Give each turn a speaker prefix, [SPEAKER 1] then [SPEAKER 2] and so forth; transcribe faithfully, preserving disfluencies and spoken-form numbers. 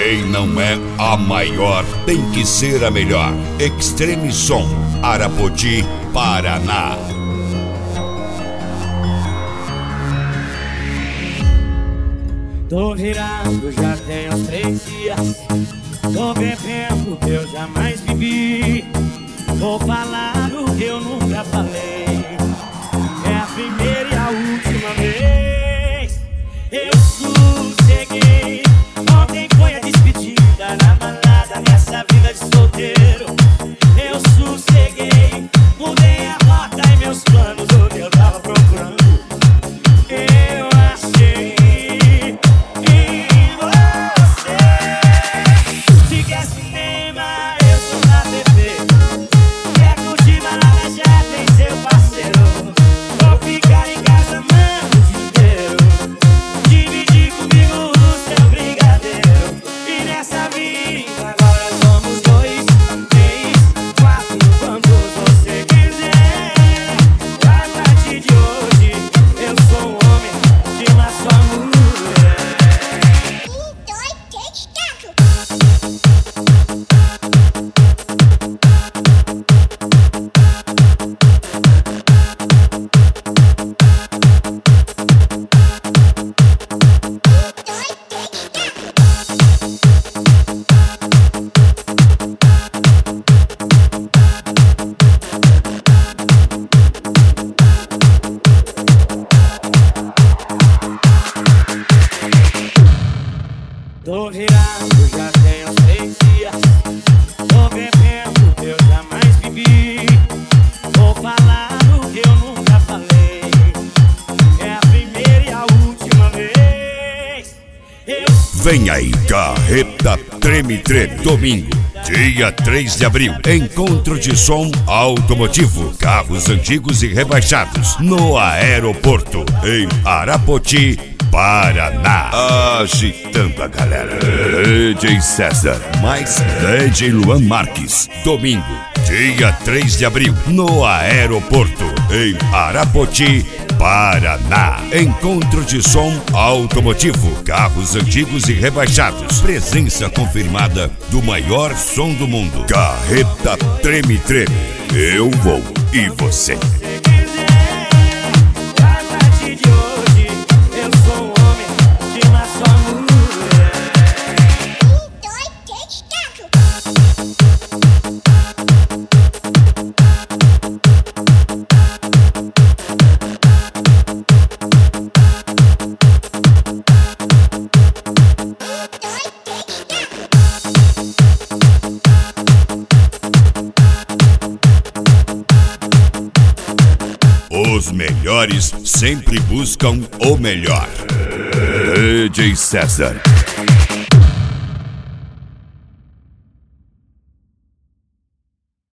[SPEAKER 1] Quem não é a maior tem que ser a melhor. Extreme Som, Arapoti, Paraná.
[SPEAKER 2] Tô virado, já tem uns três dias. Tô bebendo que eu jamais bebi. Vou falar o que eu nunca falei. É a primeira e a última vez. Eu sosseguei. Ontem foi a despedida na balada, nessa vida de solteiro. Eu sosseguei. Mudei a rota e meus planos, o que eu tava procurando eu achei. Tô virado, já tem uns três dias. Tô bebendo que eu jamais bebi. Vou falar o que eu nunca falei. É a primeira e a última vez. Eu...
[SPEAKER 1] Vem aí, Carreta Treme Treme. Domingo, dia três de abril. Encontro de som automotivo. Carros antigos e rebaixados. No aeroporto, em Arapoti, Paraná. Agitando a galera, D J César mais D J Luan Marques. Domingo, dia três de abril, no aeroporto, em Arapoti, Paraná. Encontro de som automotivo. Carros antigos e rebaixados. Presença confirmada do maior som do mundo. Carreta Treme Treme. Eu vou e você. Os melhores sempre buscam o melhor. D J César.